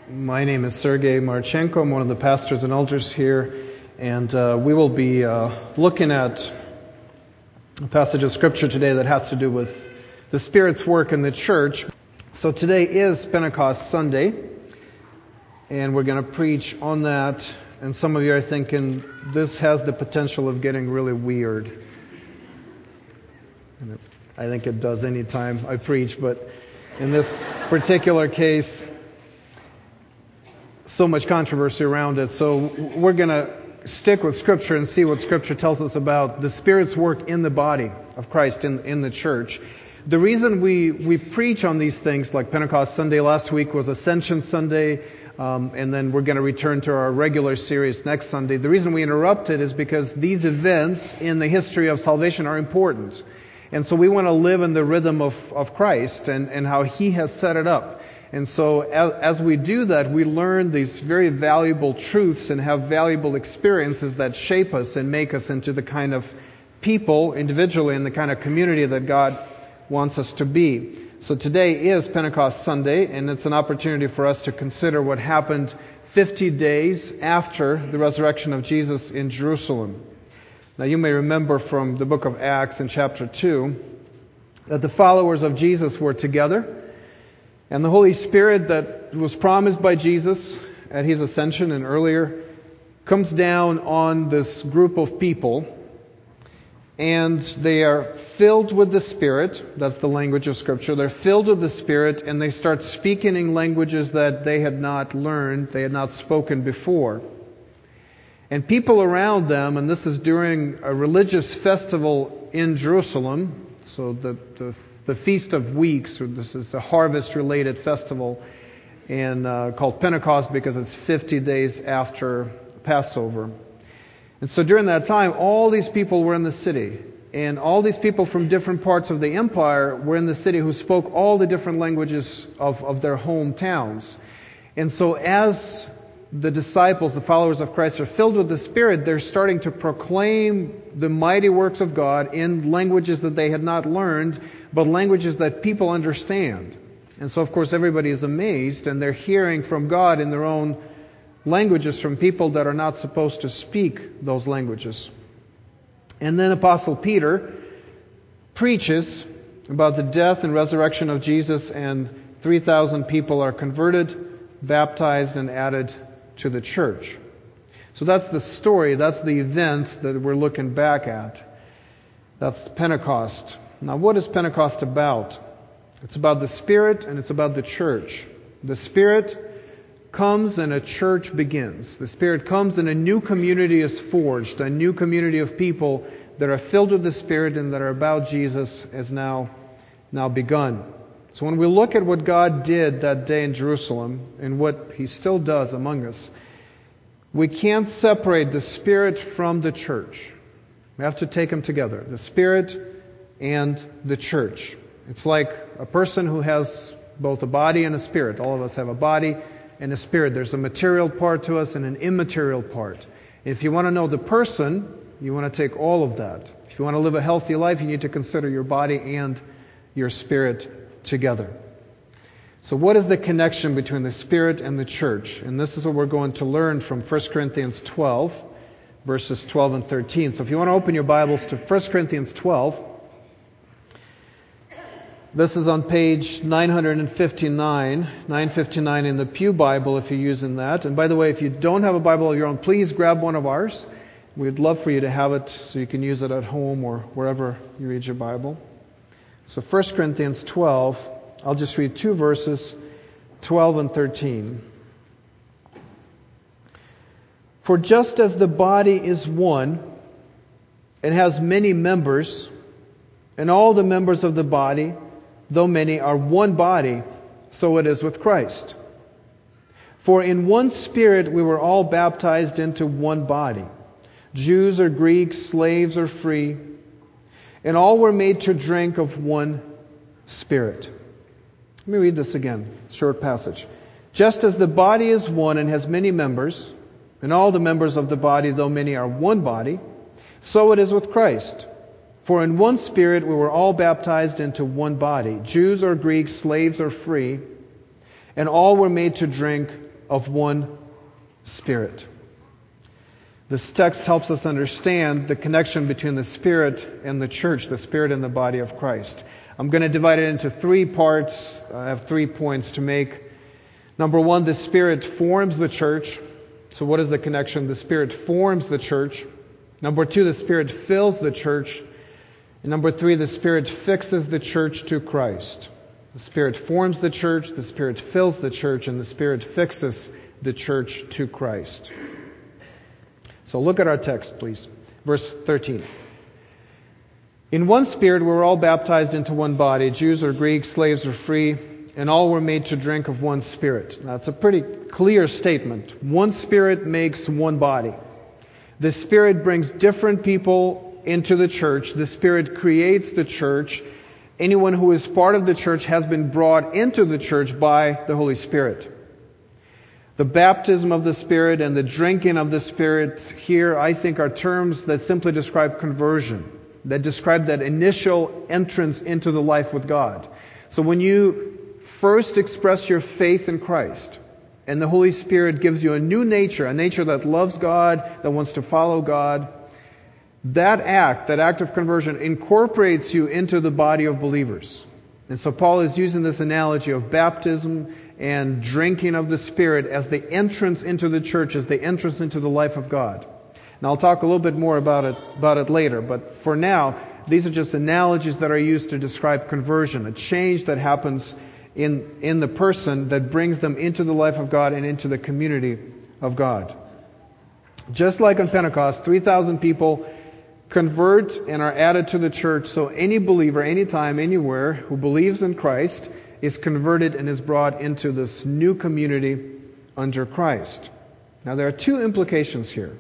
My name is Sergei Marchenko. I'm one of the pastors and elders here, and we will be looking at a passage of Scripture today that has to do with the Spirit's work in the church. So today is Pentecost Sunday, and we're going to preach on that. And some of you are thinking, this has the potential of getting really weird. And I think it does any time I preach, but in this particular case, so much controversy around it. So we're going to stick with Scripture and see what Scripture tells us about the Spirit's work in the body of Christ in the church. The reason we preach on these things, like Pentecost Sunday last week was Ascension Sunday, and then we're going to return to our regular series next Sunday. The reason we interrupted is because these events in the history of salvation are important. And so we want to live in the rhythm of Christ and how He has set it up. And so as we do that, we learn these very valuable truths and have valuable experiences that shape us and make us into the kind of people individually and the kind of community that God wants us to be. So today is Pentecost Sunday, and it's an opportunity for us to consider what happened 50 days after the resurrection of Jesus in Jerusalem. Now you may remember from the book of Acts in chapter 2 that the followers of Jesus were together. And the Holy Spirit that was promised by Jesus at His ascension and earlier comes down on this group of people, and they are filled with the Spirit. That's the language of Scripture. They're filled with the Spirit, and they start speaking in languages that they had not learned, they had not spoken before. And people around them, and this is during a religious festival in Jerusalem, so the Feast of Weeks, or this is a harvest-related festival, and called Pentecost because it's 50 days after Passover. And so during that time, all these people were in the city, and all these people from different parts of the empire were in the city who spoke all the different languages of their hometowns. And so as the disciples, the followers of Christ, are filled with the Spirit, they're starting to proclaim the mighty works of God in languages that they had not learned, but languages that people understand. And so, of course, everybody is amazed, and they're hearing from God in their own languages from people that are not supposed to speak those languages. And then Apostle Peter preaches about the death and resurrection of Jesus, and 3,000 people are converted, baptized, and added to the church. So that's the story, that's the event that we're looking back at. That's Pentecost. Now, what is Pentecost about? It's about the Spirit and it's about the church. The Spirit comes and a church begins. The Spirit comes and a new community is forged. A new community of people that are filled with the Spirit and that are about Jesus has now begun. So when we look at what God did that day in Jerusalem and what He still does among us, we can't separate the Spirit from the church. We have to take them together. The Spirit and the church. It's like a person who has both a body and a spirit. All of us have a body and a spirit. There's a material part to us and an immaterial part. If you want to know the person, you want to take all of that. If you want to live a healthy life, you need to consider your body and your spirit together. So what is the connection between the Spirit and the church? And this is what we're going to learn from 1 Corinthians 12, verses 12 and 13. So if you want to open your Bibles to 1 Corinthians 12, this is on page 959 in the Pew Bible if you're using that. And by the way, if you don't have a Bible of your own, please grab one of ours. We'd love for you to have it so you can use it at home or wherever you read your Bible. So 1 Corinthians 12, I'll just read two verses, 12 and 13. For just as the body is one and has many members, and all the members of the body, though many, are one body, so it is with Christ. For in one Spirit we were all baptized into one body, Jews or Greeks, slaves or free, and all were made to drink of one Spirit. Let me read this again, short passage. Just as the body is one and has many members, and all the members of the body, though many, are one body, so it is with Christ. For in one Spirit we were all baptized into one body, Jews or Greeks, slaves or free, and all were made to drink of one Spirit. This text helps us understand the connection between the Spirit and the church, the Spirit and the body of Christ. I'm going to divide it into 3 parts. I have 3 points to make. Number 1, the Spirit forms the church. So what is the connection? The Spirit forms the church. Number 2, the Spirit fills the church. And number 3, the Spirit fixes the church to Christ. The Spirit forms the church, the Spirit fills the church, and the Spirit fixes the church to Christ. So look at our text, please. Verse 13. In one Spirit we were all baptized into one body, Jews or Greeks, slaves or free, and all were made to drink of one Spirit. Now, it's a pretty clear statement. One Spirit makes one body. The Spirit brings different people into the church. The Spirit creates the church. Anyone who is part of the church has been brought into the church by the Holy Spirit. The baptism of the Spirit and the drinking of the Spirit here, I think, are terms that simply describe conversion, that describe that initial entrance into the life with God. So when you first express your faith in Christ, and the Holy Spirit gives you a new nature, a nature that loves God, that wants to follow God, that act of conversion incorporates you into the body of believers. And so Paul is using this analogy of baptism and drinking of the Spirit as the entrance into the church, as the entrance into the life of God. Now I'll talk a little bit more about it later, but for now, these are just analogies that are used to describe conversion, a change that happens in the person that brings them into the life of God and into the community of God. Just like on Pentecost, 3,000 people convert and are added to the church, so any believer, anytime, anywhere, who believes in Christ is converted and is brought into this new community under Christ. Now there are 2 implications here.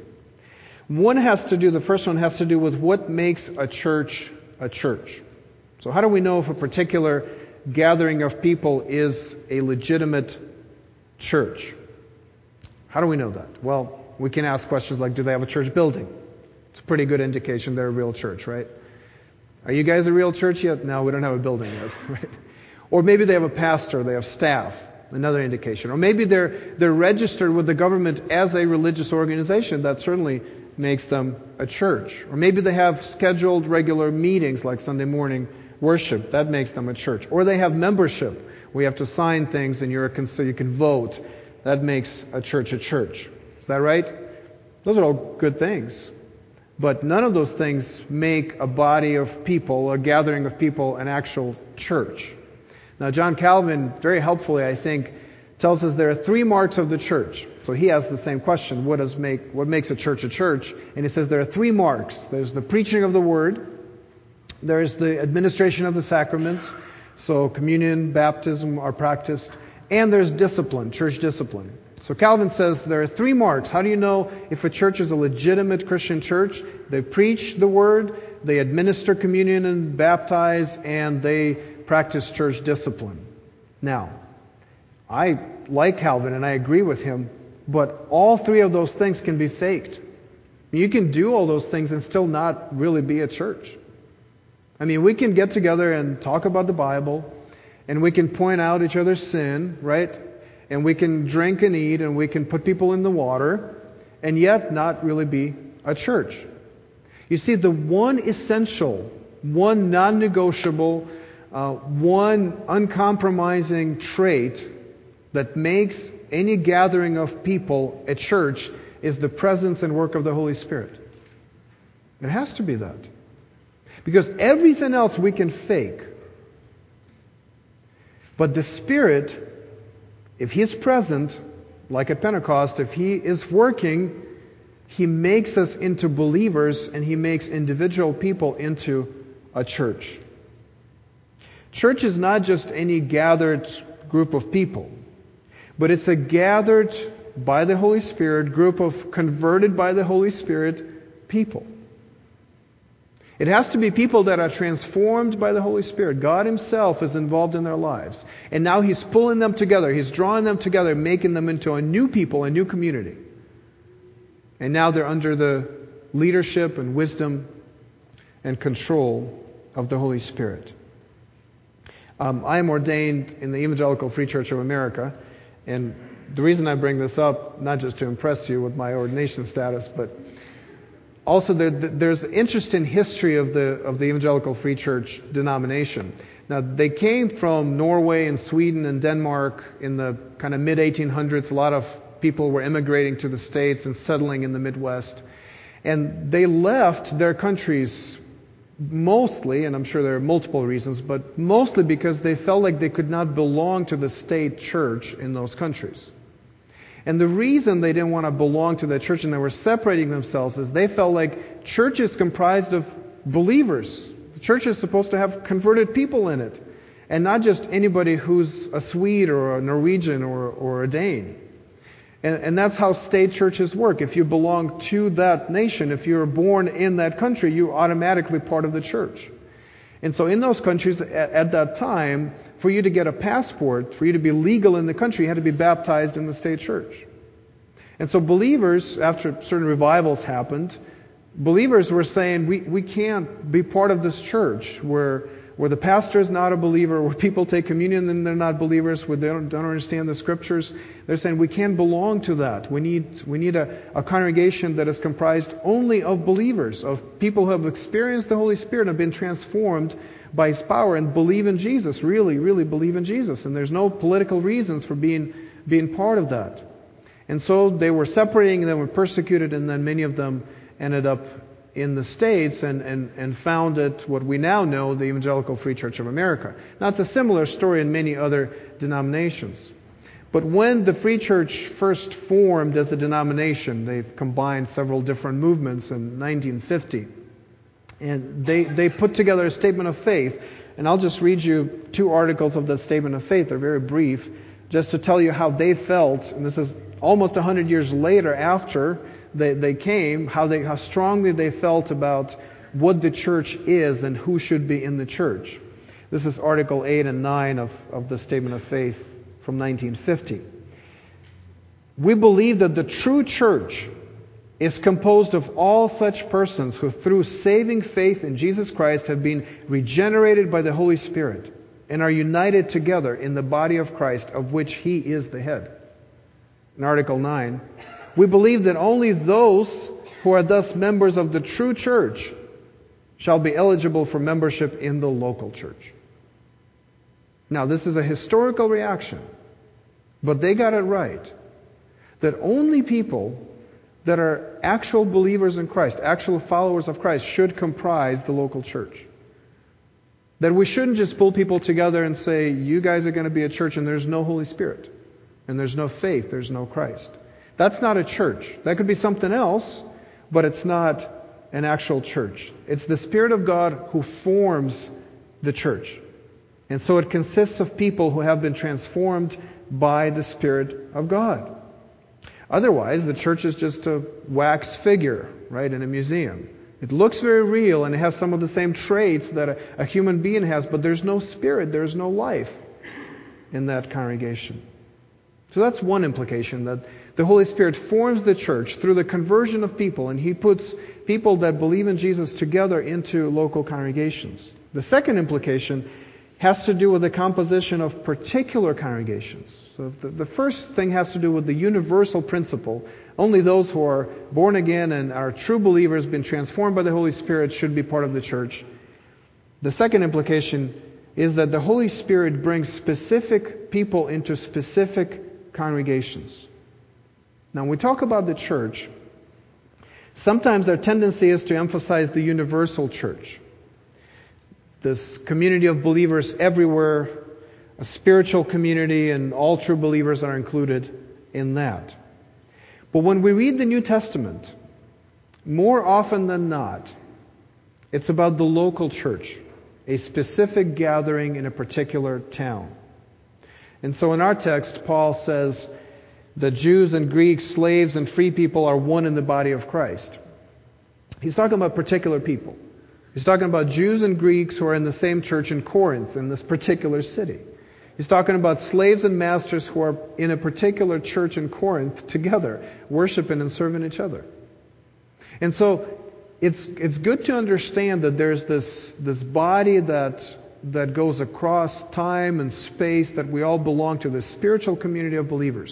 The first one has to do with what makes a church a church. So how do we know if a particular gathering of people is a legitimate church? How do we know that? Well, we can ask questions like, do they have a church building? It's a pretty good indication they're a real church, right? Are you guys a real church yet? No, we don't have a building yet, right? Or maybe they have a pastor, they have staff, another indication. Or maybe they're registered with the government as a religious organization. That certainly makes them a church. Or maybe they have scheduled regular meetings like Sunday morning worship. That makes them a church. Or they have membership. We have to sign things and so you can vote. That makes a church a church. Is that right? Those are all good things. But none of those things make a body of people, a gathering of people, an actual church. Now, John Calvin, very helpfully, I think, tells us there are 3 marks of the church. So he asks the same question, what makes a church a church? And he says there are 3 marks. There's the preaching of the word, there's the administration of the sacraments, so communion, baptism are practiced, and there's discipline, church discipline. So Calvin says there are 3 marks. How do you know if a church is a legitimate Christian church? They preach the word, they administer communion and baptize, and they practice church discipline. Now, I like Calvin and I agree with him, but all 3 of those things can be faked. You can do all those things and still not really be a church. I mean, we can get together and talk about the Bible, and we can point out each other's sin, right? And we can drink and eat, and we can put people in the water, and yet not really be a church. You see, the one essential, one non-negotiable, one uncompromising trait that makes any gathering of people a church is the presence and work of the Holy Spirit. It has to be that. Because everything else we can fake. But the Spirit, if He's present, like at Pentecost, if He is working, He makes us into believers and He makes individual people into a church. Church is not just any gathered group of people, but it's a gathered by the Holy Spirit group of converted by the Holy Spirit people. It has to be people that are transformed by the Holy Spirit. God Himself is involved in their lives. And now He's pulling them together. He's drawing them together, making them into a new people, a new community. And now they're under the leadership and wisdom and control of the Holy Spirit. I am ordained in the Evangelical Free Church of America. And the reason I bring this up, not just to impress you with my ordination status, but also there's interesting history of the Evangelical Free Church denomination. Now, they came from Norway and Sweden and Denmark in the kind of mid-1800s. A lot of people were immigrating to the States and settling in the Midwest. And they left their countries mostly, and I'm sure there are multiple reasons, but mostly because they felt like they could not belong to the state church in those countries. And the reason they didn't want to belong to the church and they were separating themselves is they felt like church is comprised of believers. The church is supposed to have converted people in it, and not just anybody who's a Swede or a Norwegian or a Dane. And that's how state churches work. If you belong to that nation, if you're born in that country, you're automatically part of the church. And so in those countries at that time, for you to get a passport, for you to be legal in the country, you had to be baptized in the state church. And so believers, after certain revivals happened, believers were saying, we can't be part of this church where the pastor is not a believer, where people take communion and they're not believers, where they don't understand the scriptures. They're saying we can't belong to that. We need a congregation that is comprised only of believers, of people who have experienced the Holy Spirit and have been transformed by His power and believe in Jesus, really, really believe in Jesus. And there's no political reasons for being part of that. And so they were separating, and they were persecuted, and then many of them ended up in the States and founded what we now know, the Evangelical Free Church of America. Now, it's a similar story in many other denominations. But when the Free Church first formed as a denomination, they've combined several different movements in 1950. And they put together a statement of faith. And I'll just read you 2 articles of the statement of faith. They're very brief, just to tell you how they felt. And this is almost 100 years later after they came, how strongly they felt about what the church is and who should be in the church. This is Article 8 and 9 of the Statement of Faith from 1950. We believe that the true church is composed of all such persons who through saving faith in Jesus Christ have been regenerated by the Holy Spirit and are united together in the body of Christ, of which He is the head. In Article 9, we believe that only those who are thus members of the true church shall be eligible for membership in the local church. Now, this is a historical reaction, but they got it right. That only people that are actual believers in Christ, actual followers of Christ, should comprise the local church. That we shouldn't just pull people together and say, you guys are going to be a church and there's no Holy Spirit, and there's no faith, there's no Christ. That's not a church. That could be something else, but it's not an actual church. It's the Spirit of God who forms the church. And so it consists of people who have been transformed by the Spirit of God. Otherwise, the church is just a wax figure, right, in a museum. It looks very real and it has some of the same traits that a human being has, but there's no spirit, there's no life in that congregation. So that's one implication, that the Holy Spirit forms the church through the conversion of people, and He puts people that believe in Jesus together into local congregations. The second implication has to do with the composition of particular congregations. So the first thing has to do with the universal principle. Only those who are born again and are true believers, been transformed by the Holy Spirit, should be part of the church. The second implication is that the Holy Spirit brings specific people into specific congregations. Now, when we talk about the church, sometimes our tendency is to emphasize the universal church. This community of believers everywhere, a spiritual community, and all true believers are included in that. But when we read the New Testament, more often than not, it's about the local church, a specific gathering in a particular town. And so in our text, Paul says that Jews and Greeks, slaves and free people are one in the body of Christ. He's talking about particular people. He's talking about Jews and Greeks who are in the same church in Corinth, in this particular city. He's talking about slaves and masters who are in a particular church in Corinth together, worshiping and serving each other. And so it's good to understand that there's this body that goes across time and space, that we all belong to, this spiritual community of believers.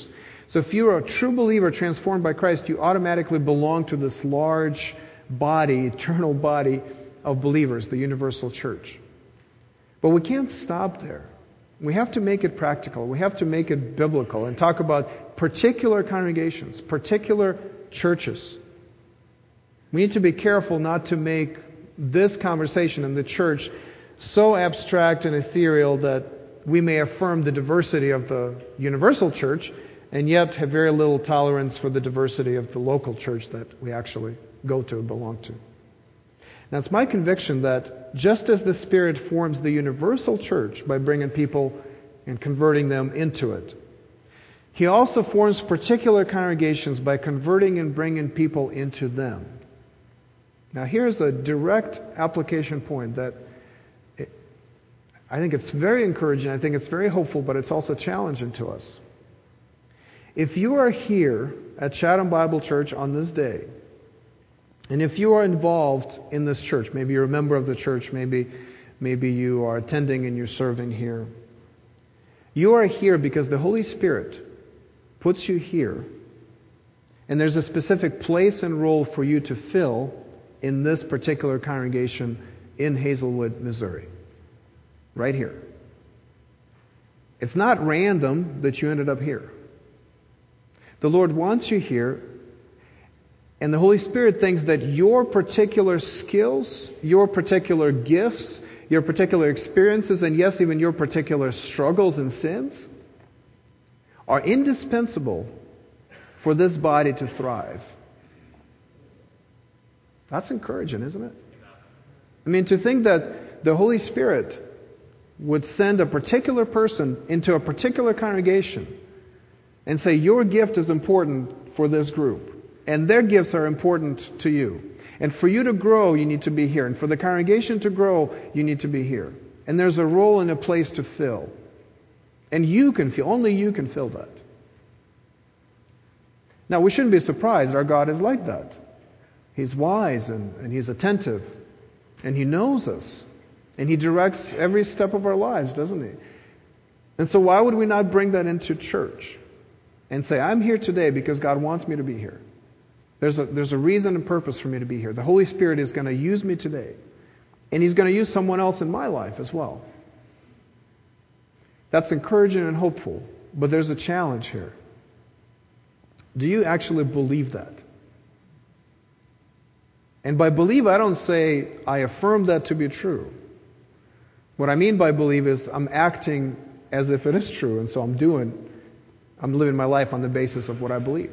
So if you're a true believer transformed by Christ, you automatically belong to this large body, eternal body of believers, the universal church. But we can't stop there. We have to make it practical. We have to make it biblical and talk about particular congregations, particular churches. We need to be careful not to make this conversation in the church so abstract and ethereal that we may affirm the diversity of the universal church and yet have very little tolerance for the diversity of the local church that we actually go to and belong to. Now, it's my conviction that just as the Spirit forms the universal church by bringing people and converting them into it, He also forms particular congregations by converting and bringing people into them. Now, here's a direct application point that I think it's very encouraging, I think it's very hopeful, but it's also challenging to us. If you are here at Chatham Bible Church on this day, and if you are involved in this church, maybe you're a member of the church, maybe you are attending and you're serving here, you are here because the Holy Spirit puts you here, and there's a specific place and role for you to fill in this particular congregation in Hazelwood, Missouri. Right here. It's not random that you ended up here. The Lord wants you here, and the Holy Spirit thinks that your particular skills, your particular gifts, your particular experiences, and yes, even your particular struggles and sins are indispensable for this body to thrive. That's encouraging, isn't it? I mean, to think that the Holy Spirit would send a particular person into a particular congregation and say, your gift is important for this group, and their gifts are important to you. And for you to grow, you need to be here. And for the congregation to grow, you need to be here. And there's a role and a place to fill. And only you can fill that. Now, we shouldn't be surprised. Our God is like that. He's wise and He's attentive. And He knows us. And He directs every step of our lives, doesn't He? And so why would we not bring that into church and say, I'm here today because God wants me to be here. There's a reason and purpose for me to be here. The Holy Spirit is going to use me today. And He's going to use someone else in my life as well. That's encouraging and hopeful. But there's a challenge here. Do you actually believe that? And by believe, I don't say I affirm that to be true. What I mean by believe is I'm acting as if it is true, and so I'm living my life on the basis of what I believe.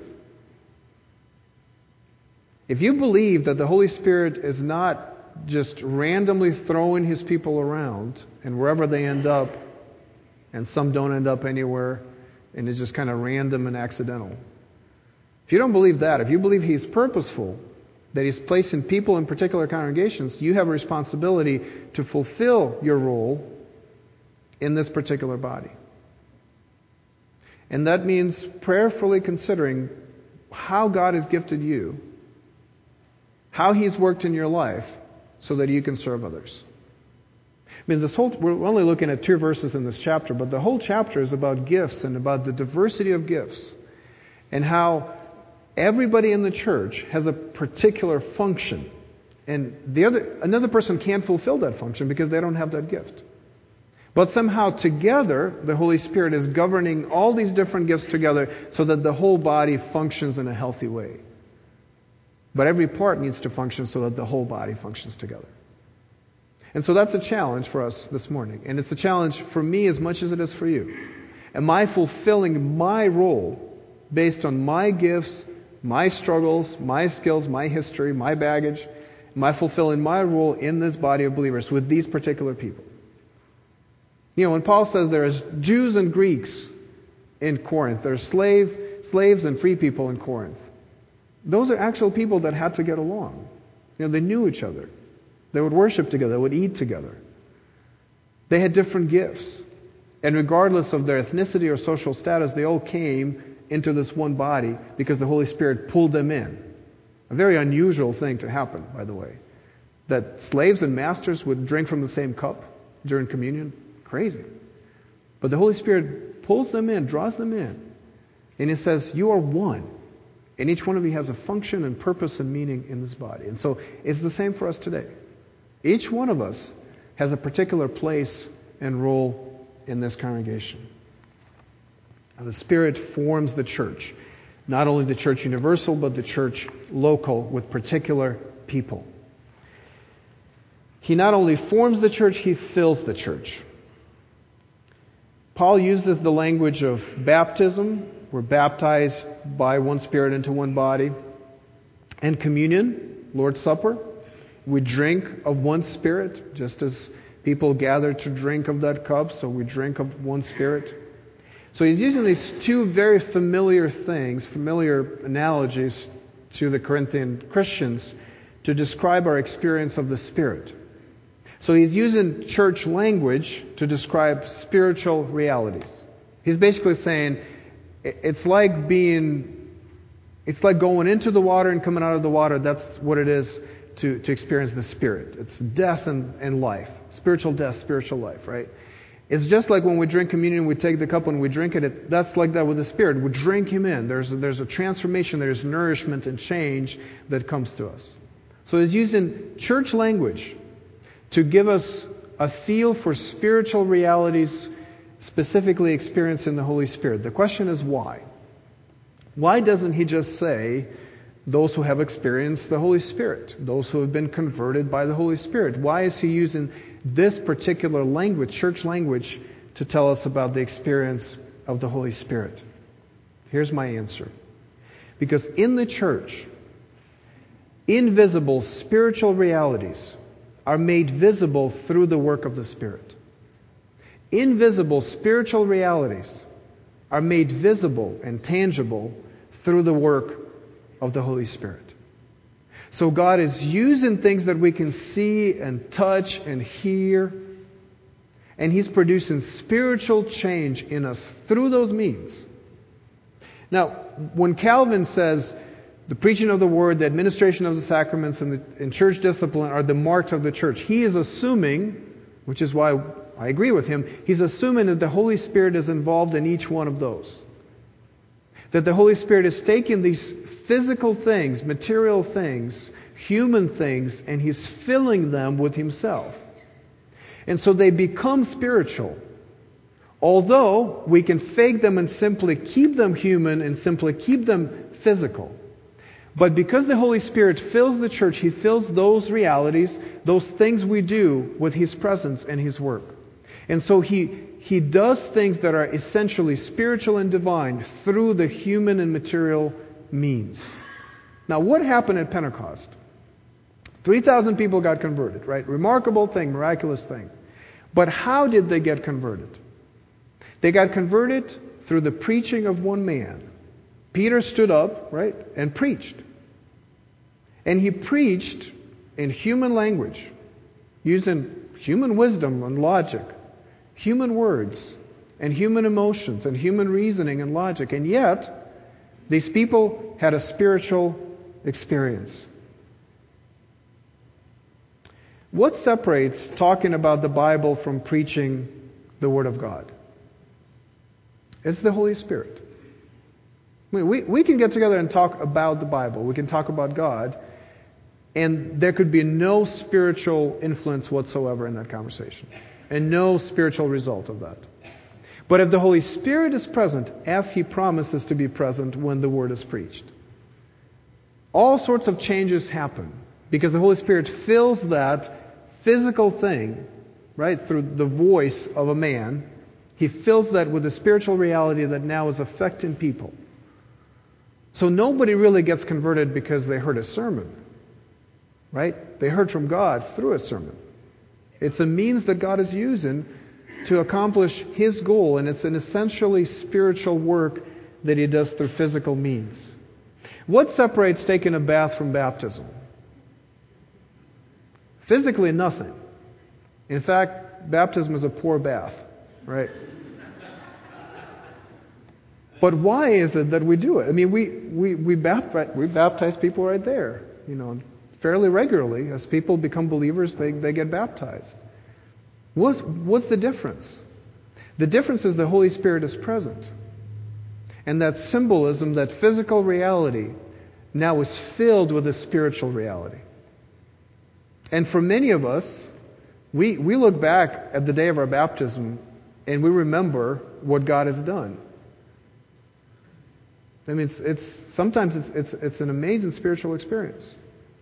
If you believe that the Holy Spirit is not just randomly throwing His people around, and wherever they end up, and some don't end up anywhere, and it's just kind of random and accidental. If you don't believe that, if you believe He's purposeful, that He's placing people in particular congregations, you have a responsibility to fulfill your role in this particular body. And that means prayerfully considering how God has gifted you, how He's worked in your life, so that you can serve others. I mean, we're only looking at 2 verses in this chapter, but the whole chapter is about gifts and about the diversity of gifts and how everybody in the church has a particular function, and another person can't fulfill that function because they don't have that gift. But somehow together, the Holy Spirit is governing all these different gifts together so that the whole body functions in a healthy way. But every part needs to function so that the whole body functions together. And so that's a challenge for us this morning. And it's a challenge for me as much as it is for you. Am I fulfilling my role based on my gifts, my struggles, my skills, my history, my baggage? Am I fulfilling my role in this body of believers with these particular people? You know, when Paul says there's Jews and Greeks in Corinth, there's slaves and free people in Corinth, those are actual people that had to get along. You know, they knew each other. They would worship together. They would eat together. They had different gifts. And regardless of their ethnicity or social status, they all came into this one body because the Holy Spirit pulled them in. A very unusual thing to happen, by the way. That slaves and masters would drink from the same cup during communion. Crazy. But the Holy Spirit pulls them in, draws them in. And it says, you are one. And each one of you has a function and purpose and meaning in this body. And so it's the same for us today. Each one of us has a particular place and role in this congregation. And the Spirit forms the church. Not only the church universal, but the church local with particular people. He not only forms the church, He fills the church. Paul uses the language of baptism. We're baptized by one Spirit into one body. And communion, Lord's Supper. We drink of one Spirit, just as people gather to drink of that cup, so we drink of one Spirit. So he's using these two very familiar things, familiar analogies to the Corinthian Christians to describe our experience of the Spirit. So he's using church language to describe spiritual realities. He's basically saying it's like going into the water and coming out of the water. That's what it is to experience the Spirit. It's death and life. Spiritual death, spiritual life, right? It's just like when we drink communion, we take the cup and we drink it. That's like that with the Spirit. We drink Him in. There's a transformation, there's nourishment and change that comes to us. So he's using church language to give us a feel for spiritual realities specifically experienced in the Holy Spirit. The question is why? Why doesn't he just say those who have experienced the Holy Spirit, those who have been converted by the Holy Spirit? Why is he using this particular language, church language, to tell us about the experience of the Holy Spirit? Here's my answer. Because in the church, invisible spiritual realities are made visible through the work of the Spirit. Invisible spiritual realities are made visible and tangible through the work of the Holy Spirit. So God is using things that we can see and touch and hear, and He's producing spiritual change in us through those means. Now, when Calvin says the preaching of the Word, the administration of the sacraments, and church discipline are the marks of the church, he is assuming, which is why I agree with him, he's assuming that the Holy Spirit is involved in each one of those. That the Holy Spirit is taking these physical things, material things, human things, and He's filling them with Himself. And so they become spiritual. Although we can fake them and simply keep them human and simply keep them physical. But because the Holy Spirit fills the church, He fills those realities, those things we do with His presence and His work. And so He does things that are essentially spiritual and divine through the human and material means. Now, what happened at Pentecost? 3,000 people got converted, right? Remarkable thing, miraculous thing. But how did they get converted? They got converted through the preaching of one man. Peter stood up, right, and preached. And he preached in human language, using human wisdom and logic, human words, and human emotions, and human reasoning and logic. And yet, these people had a spiritual experience. What separates talking about the Bible from preaching the Word of God? It's the Holy Spirit. We can get together and talk about the Bible. We can talk about God. And there could be no spiritual influence whatsoever in that conversation. And no spiritual result of that. But if the Holy Spirit is present, as He promises to be present when the Word is preached, all sorts of changes happen. Because the Holy Spirit fills that physical thing, right, through the voice of a man. He fills that with a spiritual reality that now is affecting people. So nobody really gets converted because they heard a sermon, right? They heard from God through a sermon. It's a means that God is using to accomplish His goal, and it's an essentially spiritual work that He does through physical means. What separates taking a bath from baptism? Physically, nothing. In fact, baptism is a poor bath, right? But why is it that we do it? I mean, we baptize people right there, fairly regularly. As people become believers, they get baptized. What's the difference? The difference is the Holy Spirit is present. And that symbolism, that physical reality, now is filled with a spiritual reality. And for many of us, we look back at the day of our baptism and we remember what God has done. I mean, sometimes it's an amazing spiritual experience.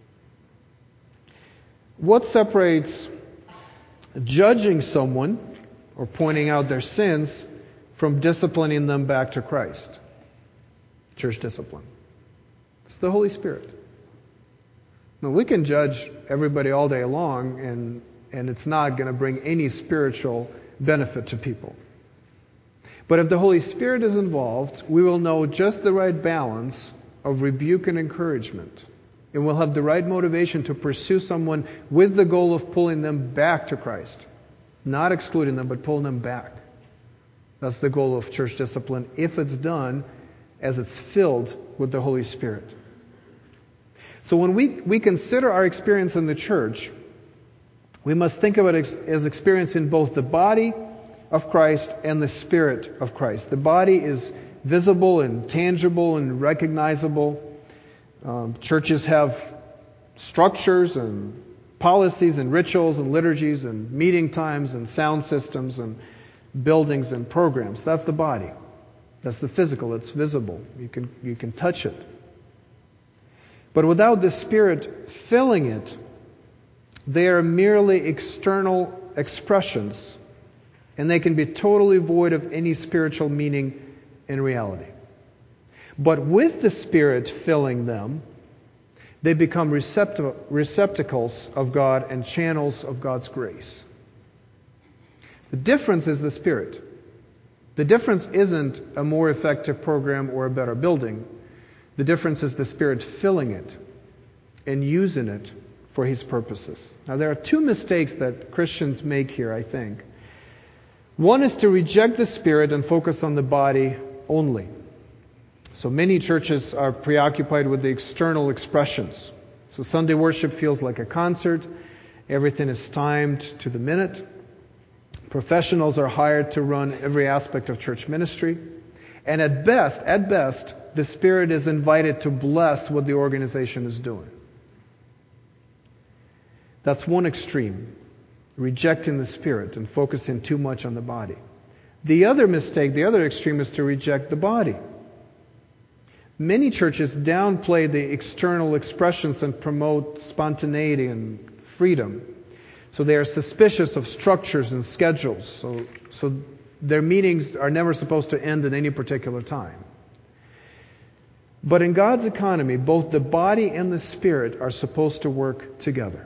What separates judging someone or pointing out their sins from disciplining them back to Christ? Church discipline. It's the Holy Spirit. Now, we can judge everybody all day long, and it's not going to bring any spiritual benefit to people. But if the Holy Spirit is involved, we will know just the right balance of rebuke and encouragement. And we'll have the right motivation to pursue someone with the goal of pulling them back to Christ. Not excluding them, but pulling them back. That's the goal of church discipline, if it's done as it's filled with the Holy Spirit. So when we consider our experience in the church, we must think of it as experience in both the body of Christ and the Spirit of Christ. The body is visible and tangible and recognizable. Churches have structures and policies and rituals and liturgies and meeting times and sound systems and buildings and programs. That's the body. That's the physical. It's visible. You can touch it. But without the Spirit filling it, they are merely external expressions, and they can be totally void of any spiritual meaning and reality. But with the Spirit filling them, they become receptacles of God and channels of God's grace. The difference is the Spirit. The difference isn't a more effective program or a better building. The difference is the Spirit filling it and using it for His purposes. Now, there are two mistakes that Christians make here, I think. One is to reject the Spirit and focus on the body only. So many churches are preoccupied with the external expressions. So Sunday worship feels like a concert. Everything is timed to the minute. Professionals are hired to run every aspect of church ministry. And at best, the Spirit is invited to bless what the organization is doing. That's one extreme, rejecting the Spirit and focusing too much on the body. The other mistake, the other extreme, is to reject the body. Many churches downplay the external expressions and promote spontaneity and freedom. So they are suspicious of structures and schedules. So their meetings are never supposed to end at any particular time. But in God's economy, both the body and the Spirit are supposed to work together.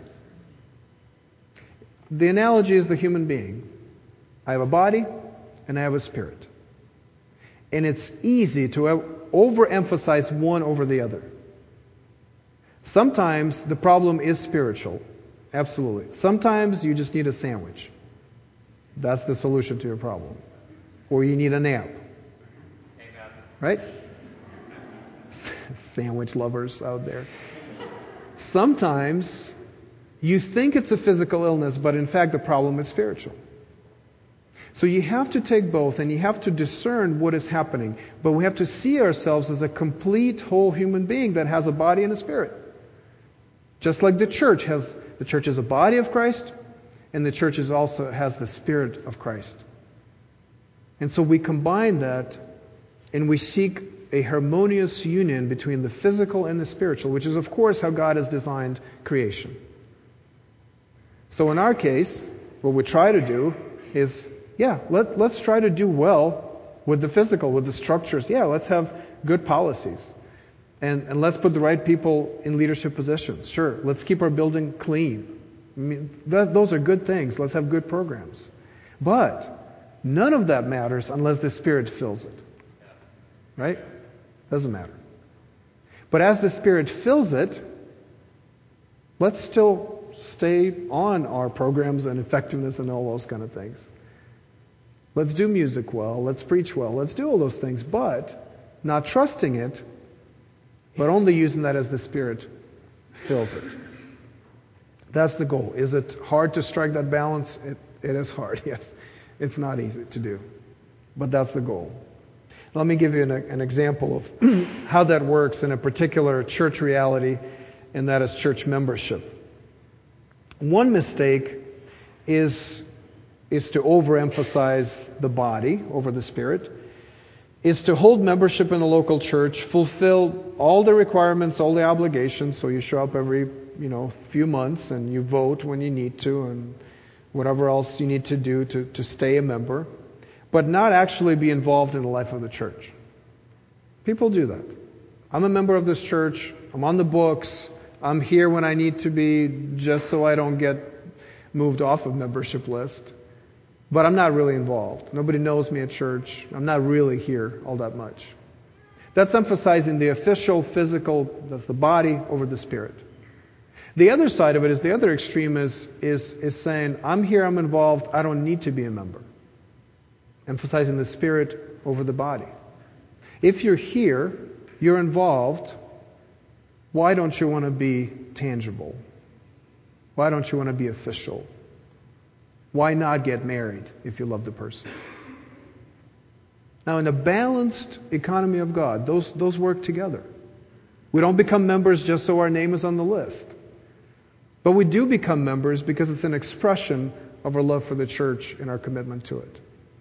The analogy is the human being. I have a body and I have a spirit. And it's easy to overemphasize one over the other. Sometimes the problem is spiritual. Absolutely. Sometimes you just need a sandwich. That's the solution to your problem. Or you need a nap. Amen. Right? Sandwich lovers out there. Sometimes you think it's a physical illness, but in fact the problem is spiritual. So you have to take both and you have to discern what is happening. But we have to see ourselves as a complete whole human being that has a body and a spirit. Just like the church is a body of Christ, and the church also has the Spirit of Christ. And so we combine that and we seek a harmonious union between the physical and the spiritual, which is of course how God has designed creation. So in our case, what we try to do is, let's try to do well with the physical, with the structures. Let's have good policies. And let's put the right people in leadership positions. Sure, let's keep our building clean. I mean, those are good things. Let's have good programs. But none of that matters unless the Spirit fills it. Right? Doesn't matter. But as the Spirit fills it, let's still stay on our programs and effectiveness and all those kind of things. Let's do music well. Let's preach well. Let's do all those things, but not trusting it, but only using that as the Spirit fills it. That's the goal. Is it hard to strike that balance? It is hard, yes. It's not easy to do. But that's the goal. Let me give you an example of how that works in a particular church reality, and that is church membership. One mistake is to overemphasize the body over the Spirit, is to hold membership in the local church, fulfill all the requirements, all the obligations, so you show up every few months and you vote when you need to and whatever else you need to do to stay a member, but not actually be involved in the life of the church. People do that. I'm a member of this church, I'm on the books, I'm here when I need to be just so I don't get moved off of membership list. But I'm not really involved. Nobody knows me at church. I'm not really here all that much. That's emphasizing the official, physical, that's the body over the Spirit. The other side of it is, the other extreme is saying, I'm here, I'm involved, I don't need to be a member. Emphasizing the Spirit over the body. If you're here, you're involved, why don't you want to be tangible? Why don't you want to be official? Why not get married if you love the person? Now, in a balanced economy of God, those work together. We don't become members just so our name is on the list. But we do become members because it's an expression of our love for the church and our commitment to it.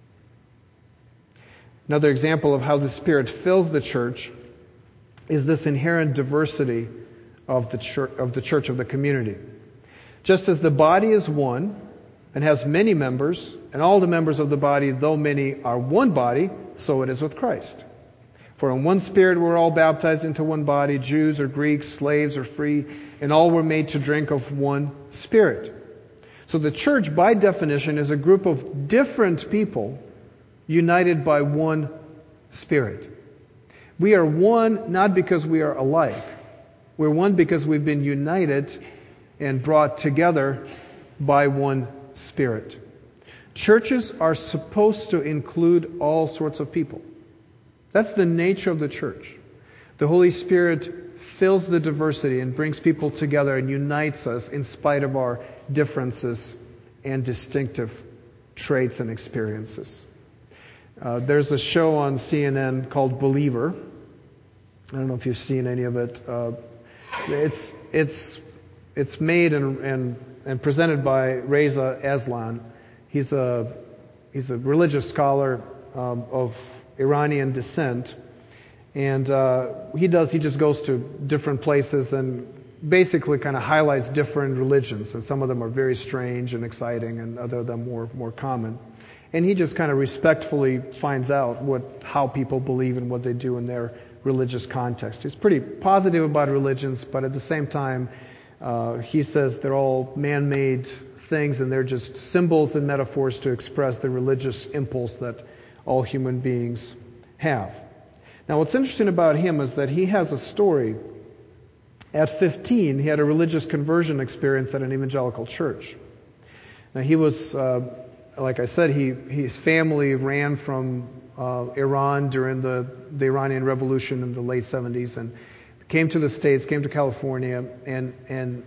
Another example of how the Spirit fills the church is this inherent diversity of the church, of the community. Just as the body is one, and has many members, and all the members of the body, though many, are one body, so it is with Christ. For in one Spirit we're all baptized into one body, Jews or Greeks, slaves or free, and all were made to drink of one Spirit. So the church, by definition, is a group of different people united by one Spirit. We are one not because we are alike. We're one because we've been united and brought together by one Spirit. Churches are supposed to include all sorts of people. That's the nature of the church. The Holy Spirit fills the diversity and brings people together and unites us in spite of our differences and distinctive traits and experiences. There's a show on CNN called Believer. I don't know if you've seen any of it. It's made and presented by Reza Aslan. He's a religious scholar of Iranian descent, and he just goes to different places and basically kind of highlights different religions, and some of them are very strange and exciting, and other of them more common. And he just kind of respectfully finds out how people believe and what they do in their religious context. He's pretty positive about religions, but at the same time, he says they're all man-made things and they're just symbols and metaphors to express the religious impulse that all human beings have. Now, what's interesting about him is that he has a story. At 15, he had a religious conversion experience at an evangelical church. Now, he was, like I said, his family ran from Iran during the Iranian Revolution in the late 70s and came to the States, came to California, and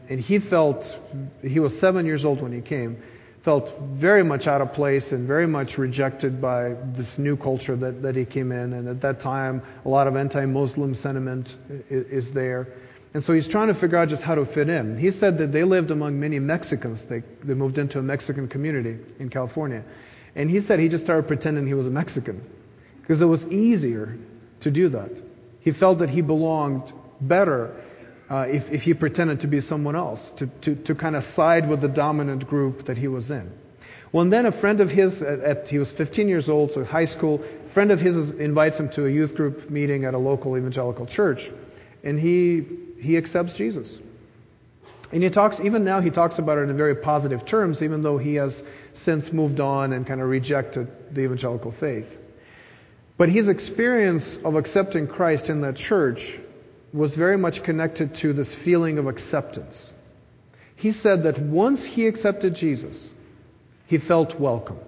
he was 7 years old when he came, felt very much out of place and very much rejected by this new culture that he came in. And at that time, a lot of anti-Muslim sentiment is there. And so he's trying to figure out just how to fit in. He said that they lived among many Mexicans. They moved into a Mexican community in California. And he said he just started pretending he was a Mexican because it was easier to do that. He felt that he belonged better if he pretended to be someone else, to kind of side with the dominant group that he was in. Well, and then a friend of his, he was 15 years old, so high school, a friend of his invites him to a youth group meeting at a local evangelical church, and he accepts Jesus. And he talks about it in very positive terms, even though he has since moved on and kind of rejected the evangelical faith. But his experience of accepting Christ in that church was very much connected to this feeling of acceptance. He said that once he accepted Jesus, he felt welcome.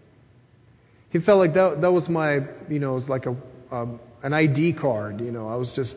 He felt like that was my, it was like an ID card. I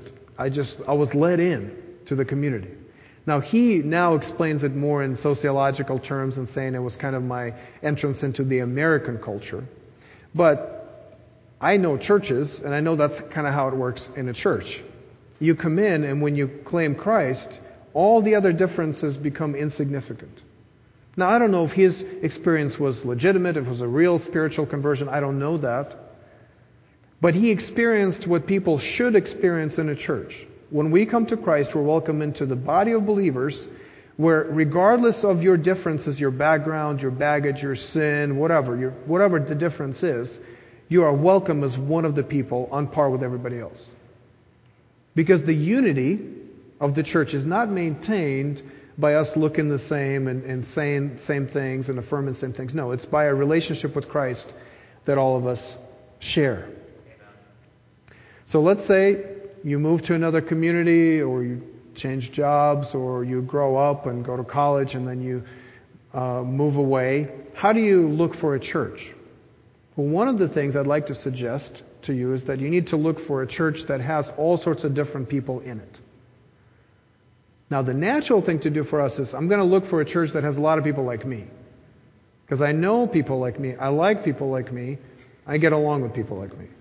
was let in to the community. Now he explains it more in sociological terms and saying it was kind of my entrance into the American culture. But I know churches, and I know that's kind of how it works in a church. You come in, and when you claim Christ, all the other differences become insignificant. Now, I don't know if his experience was legitimate, if it was a real spiritual conversion. I don't know that. But he experienced what people should experience in a church. When we come to Christ, we're welcome into the body of believers where, regardless of your differences, your background, your baggage, your sin, whatever the difference is, you are welcome as one of the people on par with everybody else. Because the unity of the church is not maintained by us looking the same and saying same things and affirming the same things. No, it's by a relationship with Christ that all of us share. So let's say you move to another community, or you change jobs, or you grow up and go to college and then you move away. How do you look for a church? Well, one of the things I'd like to suggest to you is that you need to look for a church that has all sorts of different people in it. Now, the natural thing to do for us is I'm going to look for a church that has a lot of people like me. Because I know people like me. I like people like me. I get along with people like me.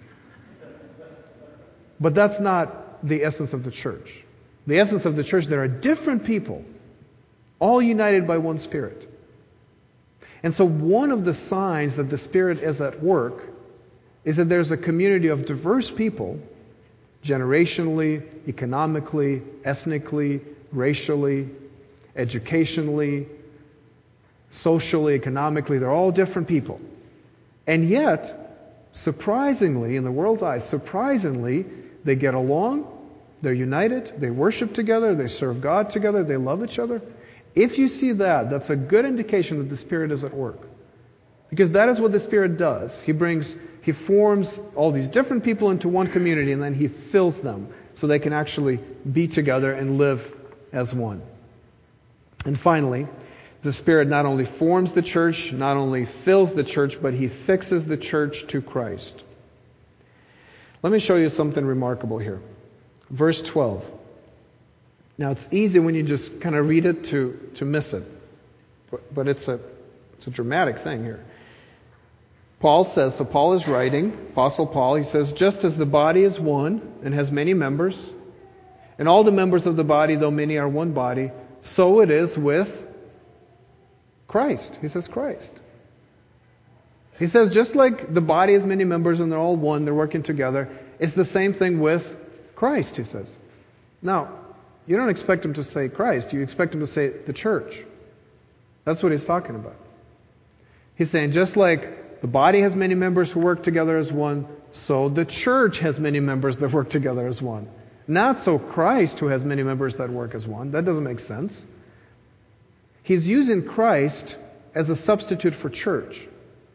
But that's not the essence of the church. The essence of the church, there are different people, all united by one Spirit. And so one of the signs that the Spirit is at work is that there's a community of diverse people, generationally, economically, ethnically, racially, educationally, socially, economically. They're all different people. And yet, surprisingly, in the world's eyes, surprisingly, they get along, they're united, they worship together, they serve God together, they love each other. If you see that, that's a good indication that the Spirit is at work. Because that is what the Spirit does. He forms all these different people into one community, and then He fills them so they can actually be together and live as one. And finally, the Spirit not only forms the church, not only fills the church, but He fixes the church to Christ. Let me show you something remarkable here. Verse 12. Now, it's easy when you just kind of read it to miss it. But it's a dramatic thing here. Paul says, so Paul is writing, Apostle Paul, he says, just as the body is one and has many members, and all the members of the body, though many, are one body, so it is with Christ. He says Christ. He says just like the body has many members and they're all one, they're working together, it's the same thing with Christ, he says. Now, you don't expect him to say Christ, you expect him to say the church. That's what he's talking about. He's saying just like the body has many members who work together as one, so the church has many members that work together as one. Not so Christ who has many members that work as one. That doesn't make sense. He's using Christ as a substitute for church.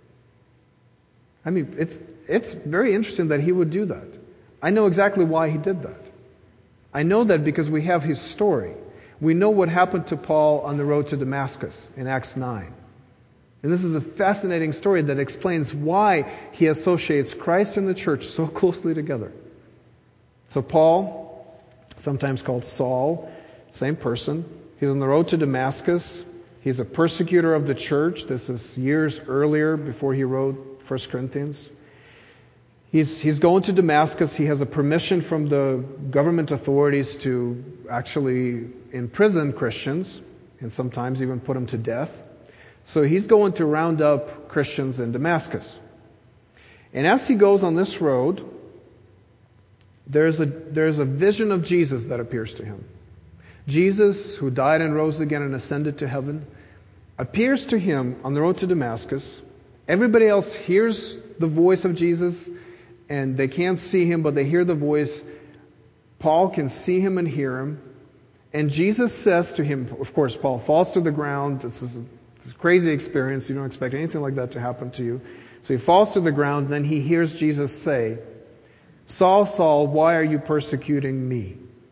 I mean, it's very interesting that he would do that. I know exactly why he did that. I know that because we have his story. We know what happened to Paul on the road to Damascus in Acts 9. And this is a fascinating story that explains why he associates Christ and the church so closely together. So Paul, sometimes called Saul, same person, he's on the road to Damascus. He's a persecutor of the church. This is years earlier before he wrote 1 Corinthians. He's going to Damascus. He has a permission from the government authorities to actually imprison Christians and sometimes even put them to death. So he's going to round up Christians in Damascus. And as he goes on this road, there's a vision of Jesus that appears to him. Jesus, who died and rose again and ascended to heaven, appears to him on the road to Damascus. Everybody else hears the voice of Jesus, and they can't see him, but they hear the voice. Paul can see him and hear him. And Jesus says to him, of course, Paul falls to the ground. This is a crazy experience. You don't expect anything like that to happen to you. So he falls to the ground, and then he hears Jesus say, Saul, Saul, why are you persecuting me?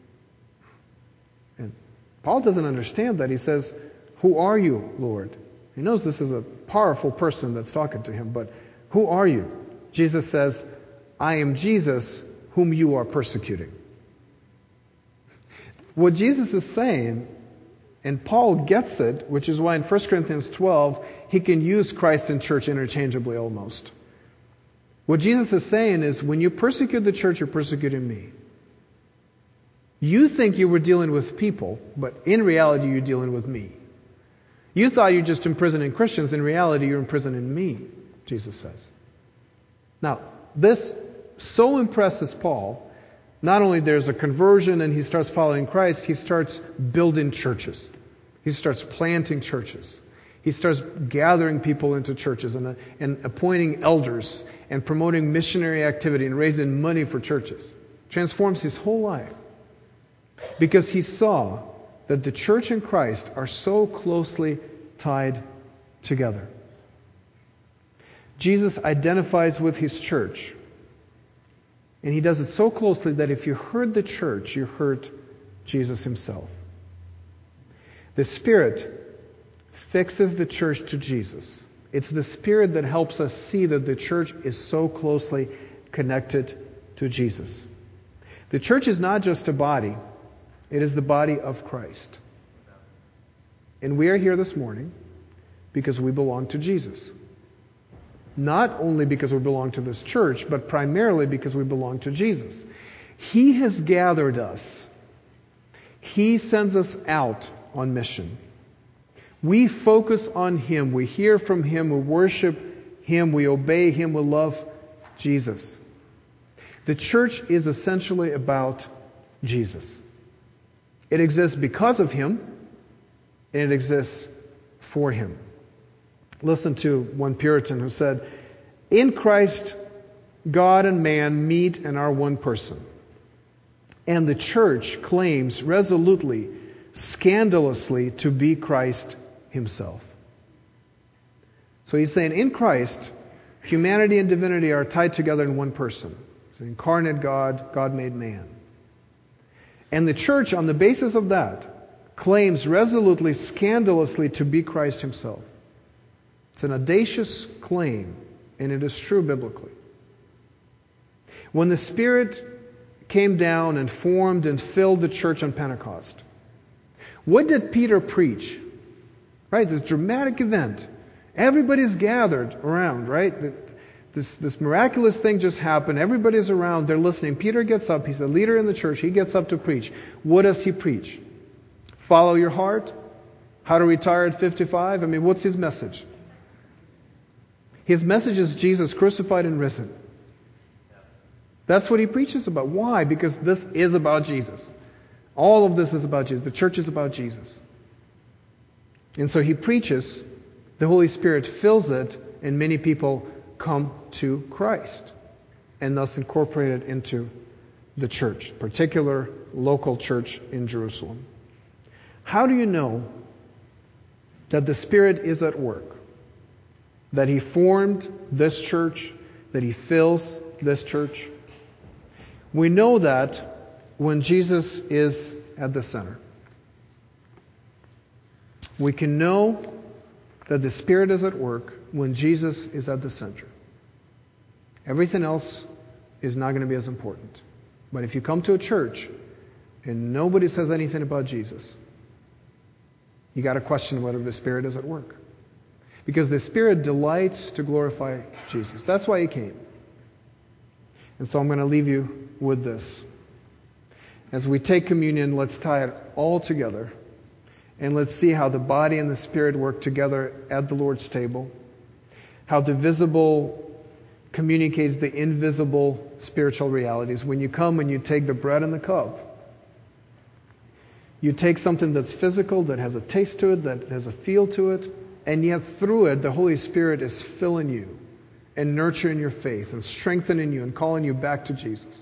And Paul doesn't understand that. He says, who are you, Lord? He knows this is a powerful person that's talking to him, but who are you? Jesus says, I am Jesus whom you are persecuting. What Jesus is saying, and Paul gets it, which is why in 1 Corinthians 12, he can use Christ and church interchangeably almost. What Jesus is saying is, when you persecute the church, you're persecuting me. You think you were dealing with people, but in reality, you're dealing with me. You thought you're just imprisoning Christians. In reality, you're imprisoning me, Jesus says. Now, this so impresses Paul. Not only there's a conversion and he starts following Christ, he starts building churches. He starts planting churches. He starts gathering people into churches and appointing elders and promoting missionary activity and raising money for churches. Transforms his whole life. Because he saw that the church and Christ are so closely tied together. Jesus identifies with his church. And he does it so closely that if you heard the church, you heard Jesus himself. The Spirit fixes the church to Jesus. It's the Spirit that helps us see that the church is so closely connected to Jesus. The church is not just a body. It is the body of Christ. And we are here this morning because we belong to Jesus. Not only because we belong to this church, but primarily because we belong to Jesus. He has gathered us. He sends us out on mission. We focus on Him. We hear from Him. We worship Him. We obey Him. We love Jesus. The church is essentially about Jesus. It exists because of Him, and it exists for Him. Listen to one Puritan who said, "In Christ, God and man meet and are one person. And the church claims resolutely, scandalously, to be Christ Himself." So he's saying, in Christ, humanity and divinity are tied together in one person. It's an incarnate God, God made man. And the church, on the basis of that, claims resolutely, scandalously, to be Christ Himself. It's an audacious claim, and it is true biblically. When the Spirit came down and formed and filled the church on Pentecost, what did Peter preach? Right, this dramatic event. Everybody's gathered around, right? This miraculous thing just happened. Everybody's around. They're listening. Peter gets up. He's a leader in the church. He gets up to preach. What does he preach? Follow your heart? How to retire at 55? I mean, what's his message? His message is Jesus crucified and risen. That's what he preaches about. Why? Because this is about Jesus. All of this is about Jesus. The church is about Jesus. And so he preaches, the Holy Spirit fills it, and many people come to Christ and thus incorporated into the church, particular local church in Jerusalem. How do you know that the Spirit is at work? That He formed this church, that He fills this church? We know that when Jesus is at the center. We can know that the Spirit is at work when Jesus is at the center. Everything else is not going to be as important. But if you come to a church and nobody says anything about Jesus, you got to question whether the Spirit is at work. Because the Spirit delights to glorify Jesus. That's why He came. And so I'm going to leave you with this. As we take communion, let's tie it all together. And let's see how the body and the Spirit work together at the Lord's table. How the visible communicates the invisible spiritual realities. When you come and you take the bread and the cup, you take something that's physical, that has a taste to it, that has a feel to it, and yet through it, the Holy Spirit is filling you and nurturing your faith and strengthening you and calling you back to Jesus.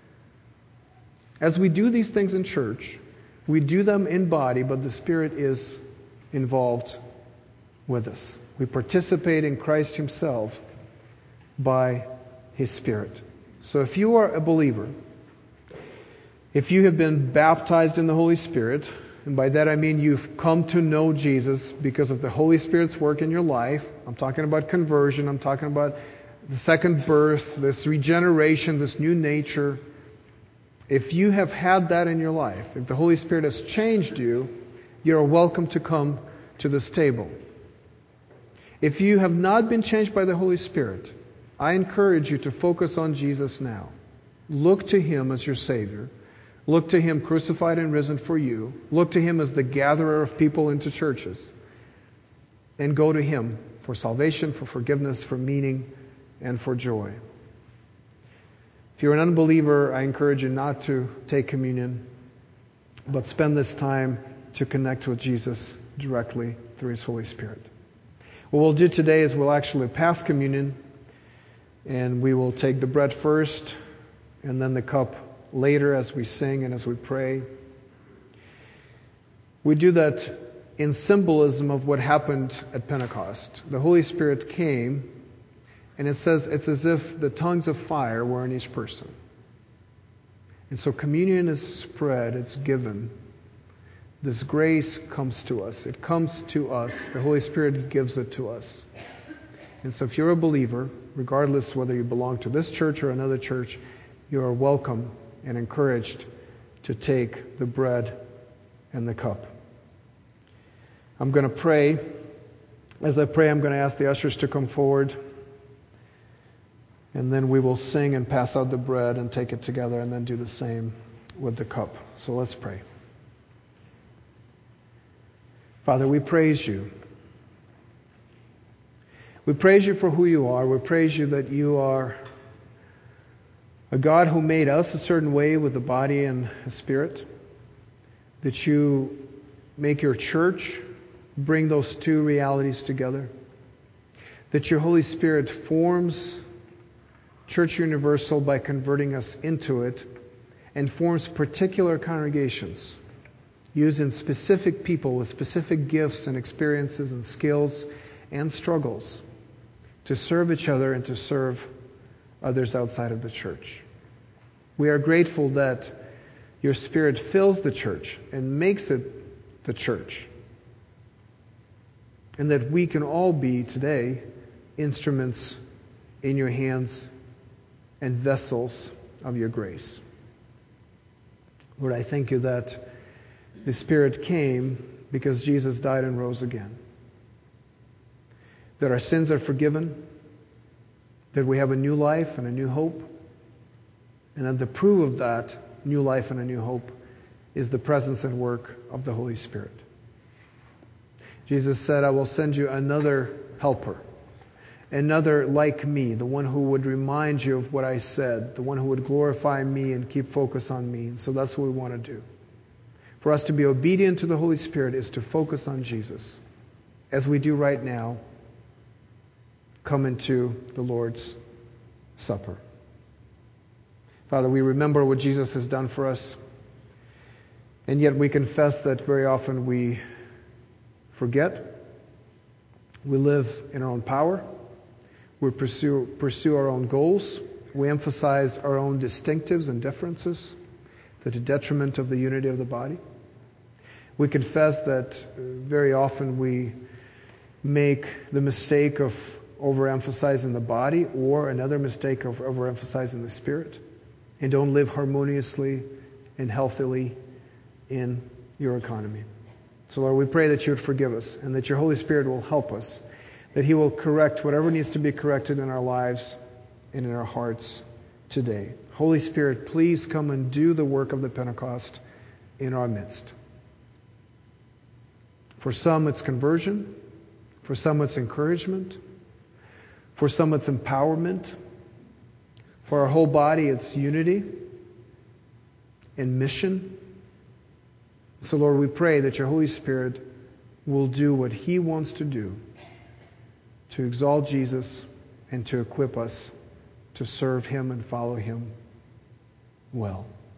As we do these things in church, we do them in body, but the Spirit is involved with us. We participate in Christ Himself by His Spirit. So if you are a believer, if you have been baptized in the Holy Spirit, and by that I mean you've come to know Jesus because of the Holy Spirit's work in your life. I'm talking about conversion. I'm talking about the second birth, this regeneration, this new nature. If you have had that in your life, if the Holy Spirit has changed you, you're welcome to come to this table. If you have not been changed by the Holy Spirit, I encourage you to focus on Jesus now. Look to Him as your Savior. Look to Him crucified and risen for you. Look to Him as the gatherer of people into churches. And go to Him for salvation, for forgiveness, for meaning, and for joy. If you're an unbeliever, I encourage you not to take communion, but spend this time to connect with Jesus directly through His Holy Spirit. What we'll do today is we'll actually pass communion, and we will take the bread first and then the cup later as we sing and as we pray. We do that in symbolism of what happened at Pentecost. The Holy Spirit came, and it says it's as if the tongues of fire were in each person. And so communion is spread, it's given. This grace comes to us. It comes to us. The Holy Spirit gives it to us. And so if you're a believer, regardless whether you belong to this church or another church, you are welcome and encouraged to take the bread and the cup. I'm going to pray. As I pray, I'm going to ask the ushers to come forward. And then we will sing and pass out the bread and take it together and then do the same with the cup. So let's pray. Father, we praise you. We praise you for who you are. We praise you that you are a God who made us a certain way with the body and the spirit. That you make your church bring those two realities together. That your Holy Spirit forms Church Universal by converting us into it and forms particular congregations using specific people with specific gifts and experiences and skills and struggles to serve each other and to serve others outside of the church. We are grateful that your Spirit fills the church and makes it the church. And that we can all be today instruments in your hands and vessels of your grace. Lord, I thank you that the Spirit came because Jesus died and rose again. That our sins are forgiven, that we have a new life and a new hope, and that the proof of that new life and a new hope is the presence and work of the Holy Spirit. Jesus said, I will send you another helper, another like me, the one who would remind you of what I said, the one who would glorify me and keep focus on me. And so that's what we want to do. For us to be obedient to the Holy Spirit is to focus on Jesus. As we do right now, come into the Lord's Supper. Father, we remember what Jesus has done for us, and yet we confess that very often we forget. We live in our own power. We pursue our own goals. We emphasize our own distinctives and differences to the detriment of the unity of the body. We confess that very often we make the mistake of overemphasizing the body or another mistake of overemphasizing the spirit and don't live harmoniously and healthily in your economy. So Lord, we pray that you would forgive us and that your Holy Spirit will help us, that he will correct whatever needs to be corrected in our lives and in our hearts today. Holy Spirit, please come and do the work of the Pentecost in our midst. For some it's conversion, for some it's encouragement, for some it's empowerment, for our whole body it's unity and mission. So Lord, we pray that your Holy Spirit will do what he wants to do to exalt Jesus and to equip us to serve him and follow him well.